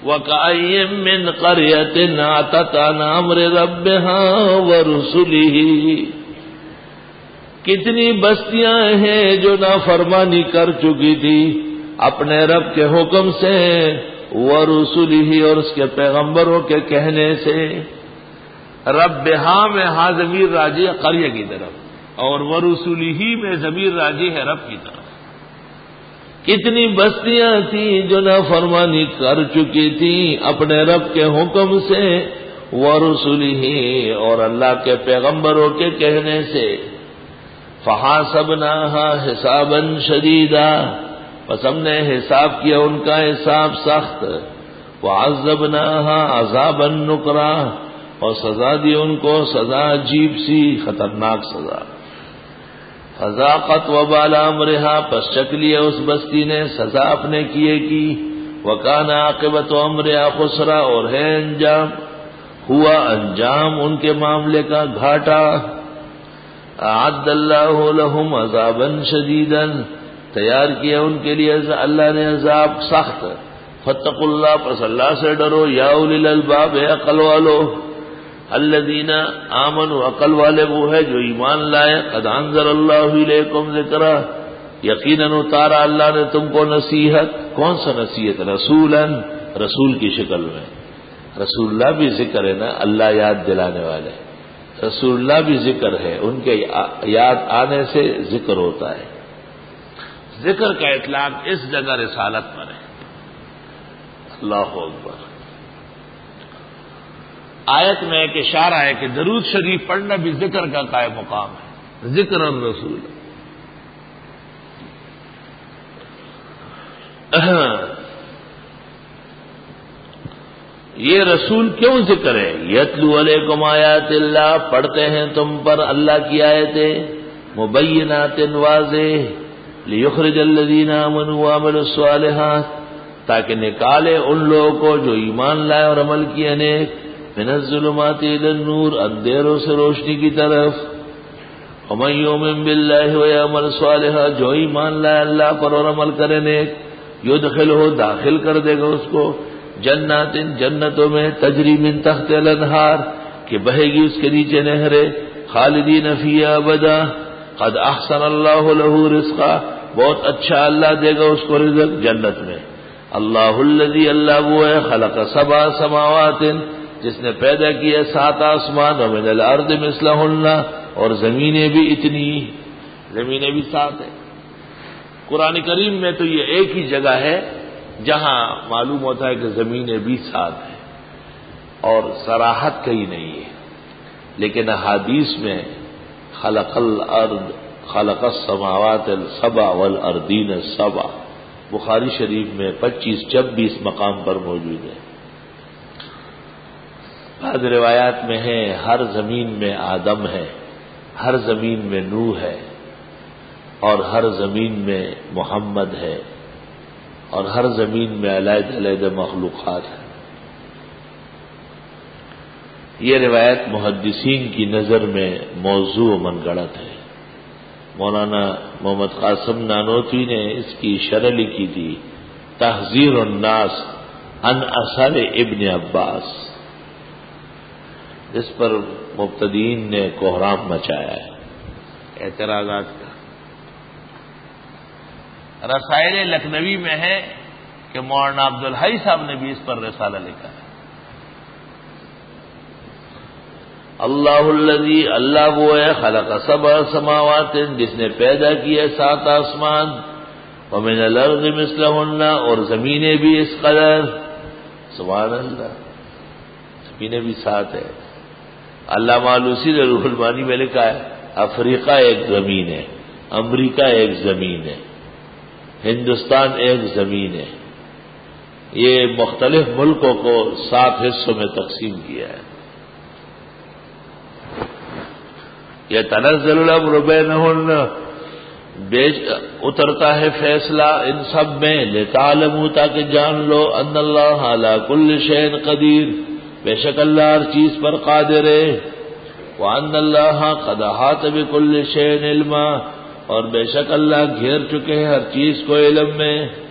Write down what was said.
وَكَأَيٍّ مِّن قَرْيَةٍ عَتَتْ عَنْ أَمْرِ رَبِّهَا وَرُسُلِهِ، کتنی بستیاں ہیں جو نافرمانی کر چکی تھی اپنے رب کے حکم سے، وَرُسُلِهِ اور اس کے پیغمبروں کے کہنے سے۔ رَبِّهَا میں ہاں ضمیر راجع قریہ کی طرف، اور وَرُسُلِهِ میں ضمیر راجع ہے رب کی طرف۔ کتنی بستیاں تھیں جو نافرمانی کر چکی تھی اپنے رب کے حکم سے، وَرُسُلِهِ اور اللہ کے پیغمبروں کے کہنے سے۔ فَحَاسَبْنَاهَا حِسَابًا شَدِيدًا پس ہم نے حساب کیا ان کا حساب سخت، وَعَذَّبْنَاهَا عَذَابًا نُكْرًا اور سزا دی ان کو سزا عجیب سی، خطرناک سزا۔ فذاقت وبال امرها پس چکھ لیا اس بستی نے سزا اپنے کیے کی، وکان عاقبت امرها خسرا اور ہے انجام، ہوا انجام ان کے معاملے کا گھاٹا۔ اعد اللہ لهم عذابا شدیدا تیار کیا ان کے لیے اللہ نے عذاب سخت۔ فاتقوا اللہ پس اللہ سے ڈرو، یا اولی الالباب اے عقل والو، الذین آمنوا عقل والے وہ ہے جو ایمان لائے، قد انزل اللہ الیکم ذکرا یقیناً اتارا اللہ نے تم کو نصیحت۔ کون سا نصیحت؟ رسولا، رسول کی شکل میں۔ رسول اللہ بھی ذکر ہے نا، اللہ یاد دلانے والے، رسول اللہ بھی ذکر ہے، ان کے یاد آنے سے ذکر ہوتا ہے۔ ذکر کا اطلاق اس جگہ رسالت پر ہے۔ اللہ اکبر۔ آیت میں ایک اشارہ ہے کہ درود شریف پڑھنا بھی ذکر کا قائم مقام ہے، ذکر الرسول۔ یہ رسول کیوں ذکر ہے؟ یتلو علیکم آیات اللہ پڑھتے ہیں تم پر اللہ کی آیتیں، مبینات واضح، لیخرج الذین آمنوا وعملوا الصالحات تاکہ نکالے ان لوگوں کو جو ایمان لائے اور عمل کیے نیک، من الظلمات الی النور اندھیروں سے روشنی کی طرف، ومن یؤمن باللہ ویعمل صالحا جو ایمان لائے اللہ پر اور عمل کرے نیک، یدخلہ داخل کر دے گا اس کو جنات جنتوں میں، تجری من تحت الانہار کہ بہے گی اس کے نیچے نہریں، خالدین فیہا ابدا، قد احسن اللہ لہ رزقا بہت اچھا اللہ دے گا اس کو رزق جنت میں۔ اللہ الذی اللہ وہ ہے خلق 7 سماوات جس نے پیدا کیا 7 آسمان، ومن الارض مثلہن اور زمینیں بھی اتنی، زمینیں بھی 7 ہیں۔ قرآن کریم میں تو یہ ایک ہی جگہ ہے جہاں معلوم ہوتا ہے کہ زمینیں بھی 7 ہیں اور صراحت کہیں نہیں ہے، لیکن احادیث میں خلق الارض خلق السماوات السبع والارضین السبع بخاری شریف میں 25-26 مقام پر موجود ہے۔ بعض روایات میں ہے ہر زمین میں آدم ہے، ہر زمین میں نوح ہے، اور ہر زمین میں محمد ہے، اور ہر زمین میں علیحدہ علیحدہ مخلوقات ہیں۔ یہ روایت محدثین کی نظر میں موضوع و من گڑت ہے۔ مولانا محمد قاسم نانوتوی نے اس کی شرح لکھی تھی، تحذیر الناس عن اثر ابن عباس، اس پر مبتدئین نے کوہرام مچایا ہے اعتراضات کا۔ رسائل لکھنوی میں ہے کہ مولانا عبدالحی صاحب نے بھی اس پر رسالہ لکھا ہے۔ اللہ الذی اللہ وہ ہے خلق 7 سماوات جس نے پیدا کیے 7 آسمان، ومن الارض مثلہن اور زمینیں بھی اس قدر، سبحان اللہ، زمینیں بھی 7 ہے۔ علامہ آلوسی نے روح المعانی میں لکھا ہے افریقہ ایک زمین ہے، امریکہ ایک زمین ہے، ہندوستان ایک زمین ہے۔ یہ مختلف ملکوں کو 7 حصوں میں تقسیم کیا ہے۔ یتنزل الامر بینہن اترتا ہے فیصلہ ان سب میں، لتعلموا تاکہ جان لو ان اللہ علی کل شیء قدیر بے شک اللہ ہر چیز پر قادر ہے، وان اللہ قد احاط بکل شیء علما اور بے شک اللہ گھیر چکے ہیں ہر چیز کو علم میں۔